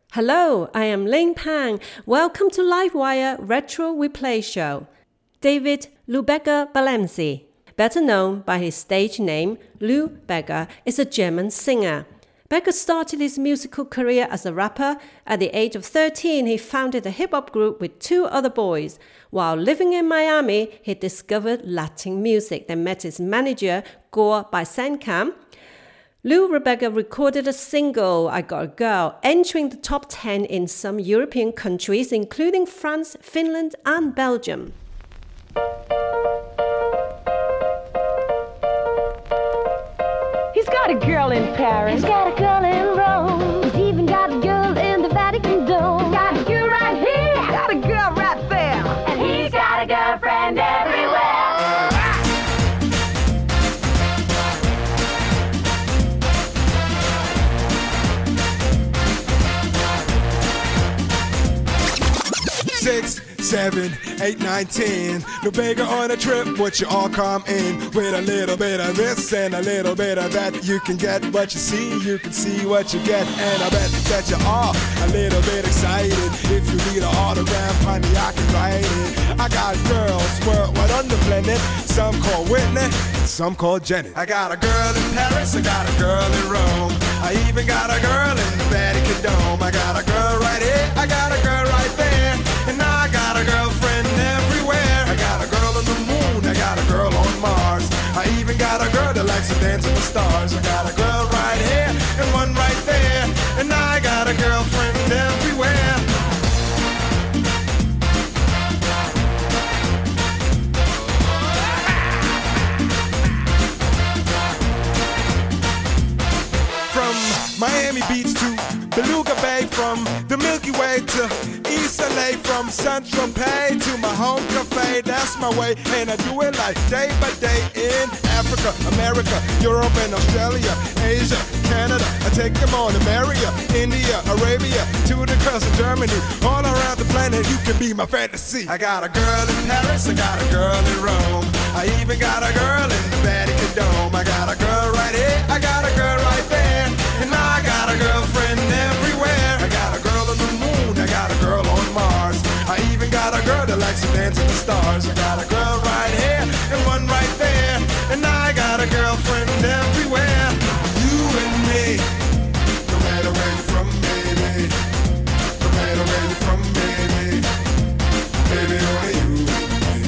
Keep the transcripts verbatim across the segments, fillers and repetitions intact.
Hello, I am Ling Pang. Welcome to Livewire Retro Replay Show. David Lou Bega Balenci, better known by his stage name Lou Bega, is a German singer. Bega started his musical career as a rapper. At the age of thirteen, he founded a hip-hop group with two other boys. While living in Miami, he discovered Latin music, then met his manager, Gore Beisenkamp. Lou Bega recorded a single, I Got a Girl, entering the top ten in some European countries, including France, Finland, and Belgium. He's got a girl in Paris. He's got a girl in Rome. He's even got a girl in the Vatican Dome. Got a girl right here. Got a girl right there. And he's got a girlfriend everywhere. Six, seven, eight, nine, ten. Lou Bega on a trip, would you all come in? With a little bit of this and a little bit of that. You can get what you see, you can see what you get. And I bet that you are a little bit excited. If you need an autograph, honey, I can write it. I got girls worldwide on the planet. Some call Whitney, some call Janet. I got a girl in Paris, I got a girl in Rome. I even got a girl in the Vatican Dome. I got a girl right here, I got a girl right there. And I got a girlfriend everywhere. I got a girl on the moon, I got a girl on Mars. I even got a girl that likes to dance with the stars. I got a girl right here and one right there. And I got a girlfriend everywhere. From Miami Beach to Beluga Bay, from the Milky Way to East L A, from Saint-Tropez to my home cafe, that's my way, and I do it like day by day in Africa, America, Europe and Australia, Asia, Canada, I take them on to America, India, Arabia, to the coast of Germany, all around the planet, you can be my fantasy. I got a girl in Paris, I got a girl in Rome, I even got a girl in the Vatican Dome, I got a girl right here, I got a girl right there, and I got a girlfriend everywhere. I got a girl on the moon, I got a girl on Mars. I even got a girl that likes to dance with the stars. I got a girl right here and one right there. And I got a girlfriend everywhere. You and me, no matter where you're from, baby. No matter where you're from, baby. Baby, only you and me.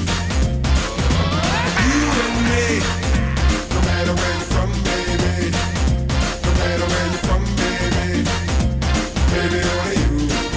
You and me, no matter where you're from, baby. No matter where you're from, baby. Baby, only you.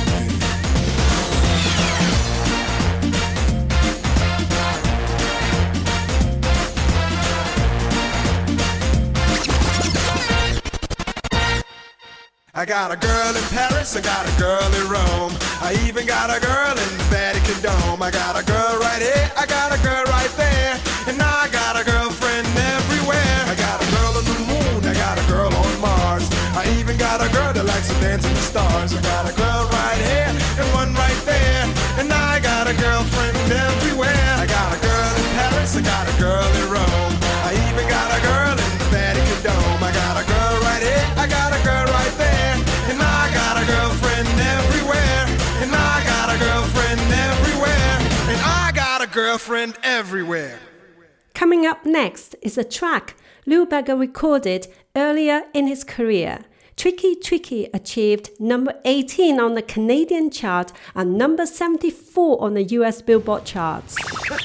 I got a girl in Paris, I got a girl in Rome. I even got a girl in the Vatican Dome. I got a girl right here, I got a girl right there. And I got a girlfriend everywhere. I got a girl on the moon, I got a girl on Mars. I even got a girl that likes to dance with the stars. I got a girl right here and one right there. And I got a girlfriend everywhere. I got a girl in Paris, I got a girl in Rome. I even got a girl in the Vatican Dome. I got a girl right here, I got a girl right there. And I got a girlfriend everywhere. And I got a girlfriend everywhere. And I got a girlfriend everywhere. Coming up next is a track Lou Bega recorded earlier in his career. Tricky Tricky achieved number eighteen on the Canadian chart and number seventy-four on the U S Billboard charts.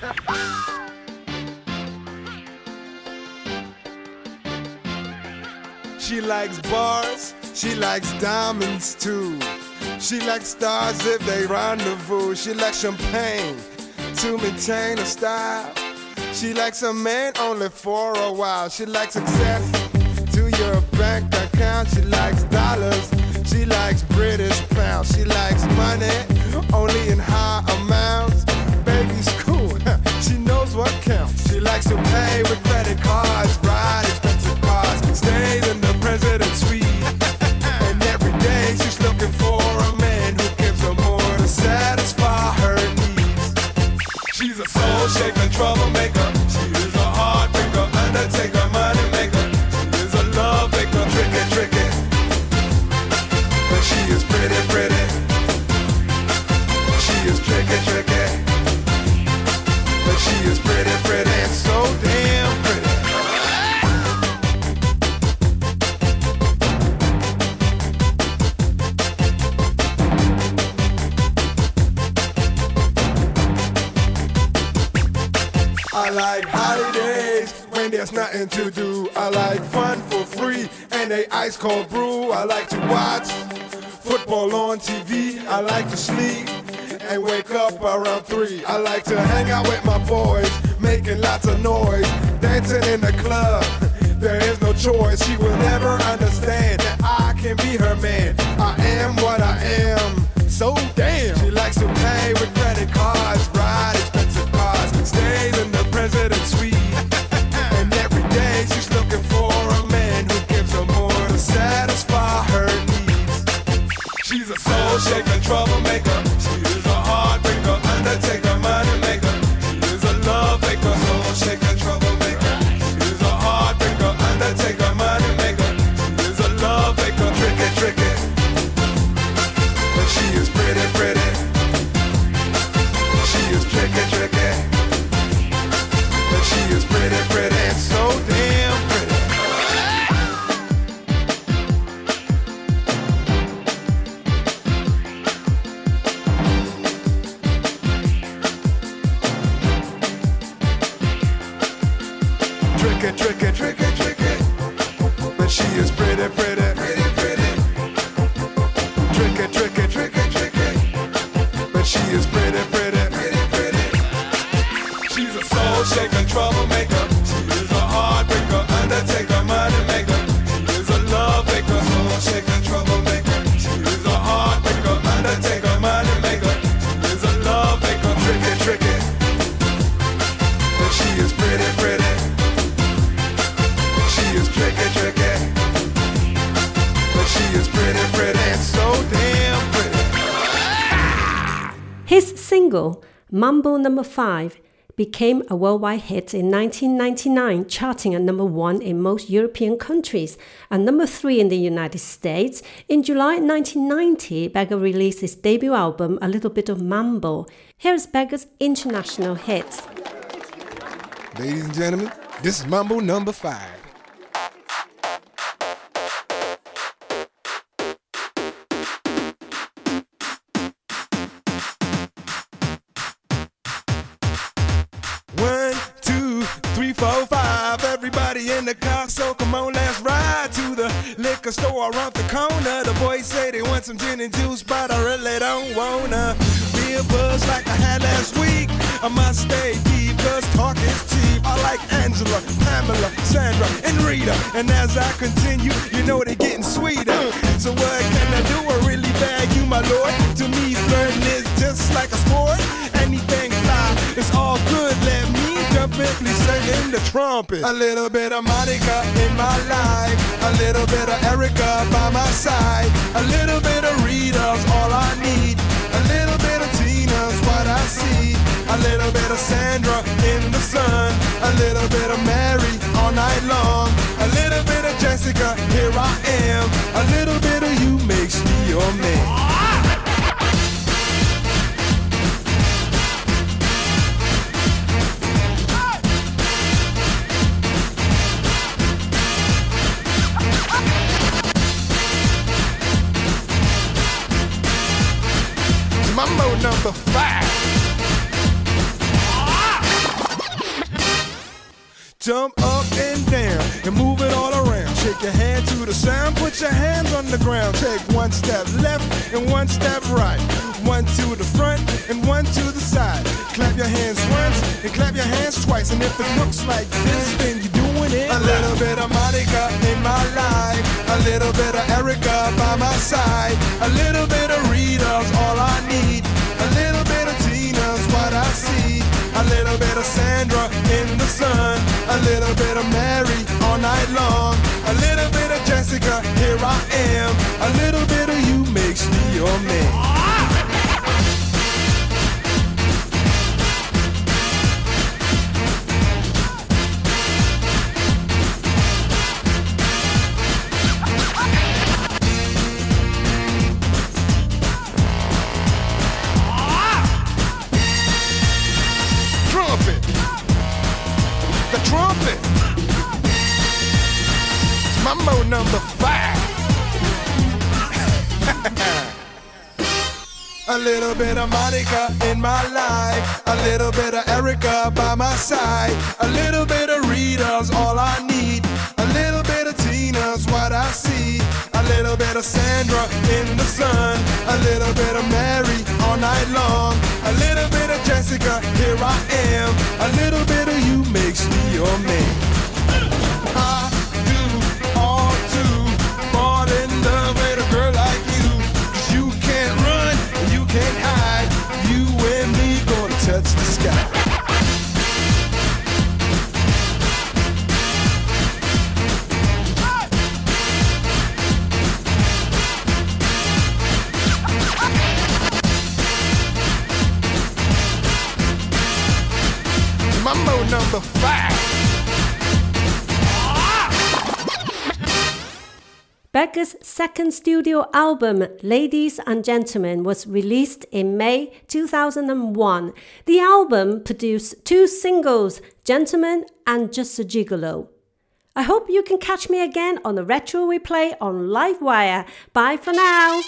She likes bars, she likes diamonds too. She likes stars if they rendezvous. She likes champagne to maintain her style. She likes a man only for a while. She likes access to your bank account. She likes dollars. She likes British pounds. She likes money only in high amounts. Baby's cool. She knows what counts. She likes to pay with credit cards, ride expensive cars, stays in the president's suite. And every day she's looking for a man who gives her more to satisfy her needs. She's a soul shaker, troublemaker. She is a heartbreaker, undertaker, money maker. She is a love maker, tricky, tricky. But she is pretty, pretty. there's nothing to do. I like fun for free and a ice cold brew. I like to watch football on T V. I like to sleep and wake up around three. I like to hang out with my boys, making lots of noise, dancing in the club. There is no choice. She will never understand that I can be her man. I am what I am. So damn. She likes to pay with credit cards, ride expensive cars, stays in the president's suite. And every day she's looking for a man who gives her more to satisfy her needs. She's a soul shaker, troublemaker. She is a heartbreaker, undertaker, money maker. She is a love maker, soul shaker, troublemaker. She is a heartbreaker, undertaker, money maker. She is a love maker, tricky, tricky. But she is pretty, pretty. She is tricky, tricky. But she is pretty, pretty, and so damn pretty. Tricky, tricky, tricky, tricky. But she is pretty, pretty, pretty, pretty. Tricky, tricky, tricky, tricky. But she is pretty, pretty, pretty, pretty. She's a soul shaker, troublemaker. She is a heartbreaker, undertaker, money maker. She is a love maker, soul shaker, troublemaker. She is a heartbreaker, undertaker, money maker. She is a love maker, tricky, tricky. But she is pretty, pretty. She is tricky, tricky. But she is pretty, pretty, and so damn pretty. His single, Mambo Number five, became a worldwide hit in nineteen ninety-nine, charting at number one in most European countries and number three in the United States. In July nineteen ninety, Beggar released his debut album, A Little Bit of Mambo. Here's Beggar's international hits. Ladies and gentlemen, this is Mambo Number five. One, two, three, four, five. Everybody in the car, so come on, let's ride to the liquor store around the corner. The boys say they want some gin and juice, but I really don't wanna be a buzz like I had last week. I must stay deep, cause talk is cheap. I like Angela, Pamela, Sandra, and Rita. And as I continue, you know they're getting sweeter. So what can I do? I really bag you, my lord. To me, flirting is just like a sport. Anything fly, it's all good. Let me jump in, please sing the trumpet. A little bit of Monica in my life, a little bit of Erica by my side, a little bit of Rita's all I need, a little bit of Tina's what I see, a little bit of Sandra in the sun, a little bit of Mary all night long, a little bit of Jessica, here I am, a little bit of you makes me your man. Mambo number five. Jump up and down and move it all around. Shake your hand to the sound, put your hands on the ground. Take one step left and one step right. One to the front and one to the side. Clap your hands once and clap your hands twice. And if it looks like this, then you're doing it. A little bit of Monica in my life, a little bit of Erica by my side, a little bit of Rita's all I need, a little bit of Tina's what I see, a little bit of Sandra in the sun, a little bit of Mary all night long, a little bit of Jessica, here I am, a little bit of you makes me your man. Trumpet. Mambo number five. A little bit of Monica in my life, a little bit of Erica by my side, a little bit of Rita Rita's all I need. A little bit of Tina's what I see. A little bit of Sandra in the sun. A little bit of Mary all night long. A little bit of Jessica, here I am. A little bit of you makes me your man. I do all to fall in love with a girl like you. 'Cause you can't run and you can't hide. You and me gonna touch the sky. Mambo number five. Beggar's second studio album, Ladies and Gentlemen, was released in May two thousand one. The album produced two singles, Gentleman and Just a Gigolo. I hope you can catch me again on the Retro Replay on Livewire. Bye for now.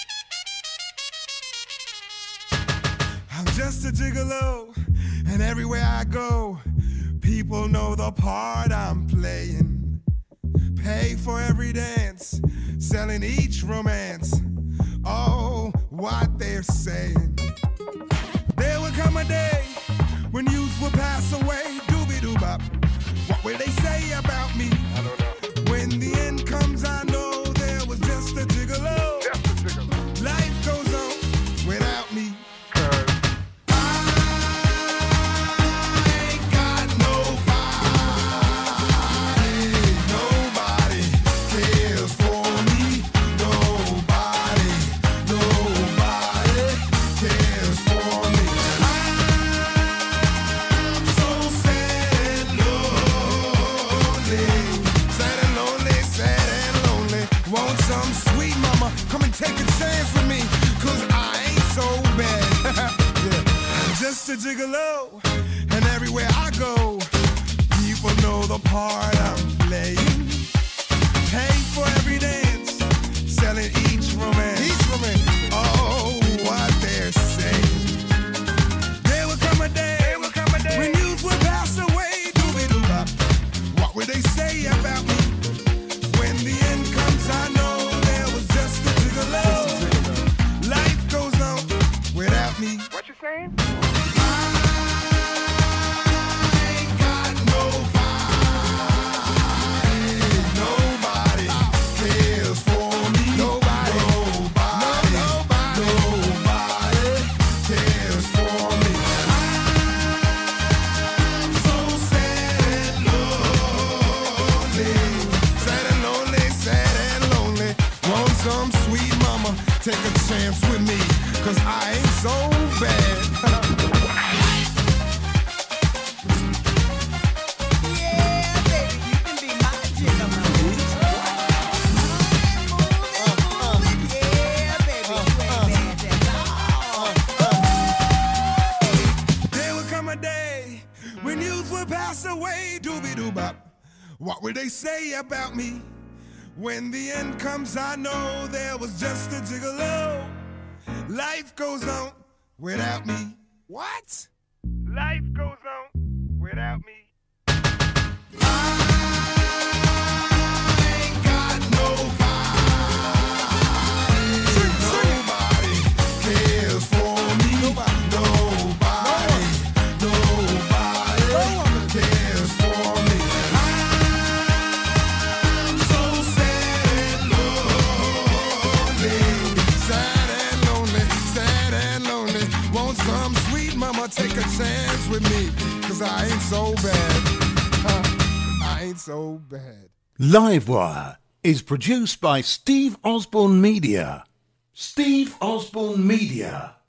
I'm just a gigolo, and everywhere I go, people know the part I'm playing. Pay for every dance, selling each romance. Oh, what they're saying. There will come a day when youth will pass away. Doobie-doo-bop. What will they say about me? I don't know. When the end comes, I know there was just a gigolo. Just a gigolo. Life goes on without me. Just a gigolo, and everywhere I go, people know the part I'm playing. Pay for every dance, selling each romance. Each romance. Oh, what they're saying. There will come a day, there will come a day when youth will pass away. Doobie-doo-bop. What will they say about me? When the end comes, I know there was just a gigolo. Life goes on without me. What you saying? Take a chance with me, 'cause I ain't so bad. Yeah, baby, you can be my gigolo. Yeah, baby, you ain't bad at all. There will come a day when youth will pass away. Doobie-doo-bop. What will they say about me? When the end comes, I know there was just a gigolo. Life goes on without me. What? Life goes on without me. I ain't got nobody. Nobody cares for me. Nobody, nobody, nobody cares for me. I'm so sad and lonely, sad and lonely, sad and lonely. Want some sweet mama, take a chance with me, 'cause I ain't so bad. Huh? I ain't so bad. Livewire is produced by Steve Osborne Media. Steve Osborne Media.